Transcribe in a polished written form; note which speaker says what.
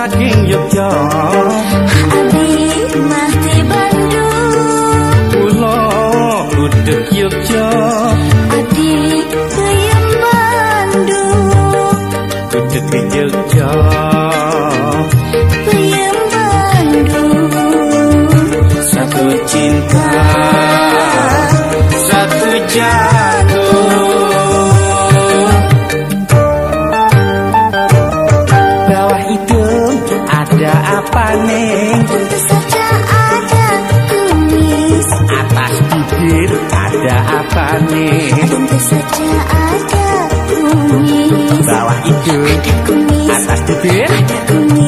Speaker 1: saking Yogya.
Speaker 2: Adik mati Bandung.
Speaker 1: Kula gudeg Yogya.
Speaker 2: Adik keyem Bandung.
Speaker 1: Gudeg Yogya.
Speaker 2: Keyem Bandung.
Speaker 1: Satu cinta, satu jatuh. Bawah hidung ada apa neng?
Speaker 2: Tentu saja ada kumis.
Speaker 1: Atas bibir ada apa neng?
Speaker 2: Tentu saja ada kumis.
Speaker 1: Bawah hidung,
Speaker 2: Ada kumis.
Speaker 1: atas bibir
Speaker 2: Ada kumis.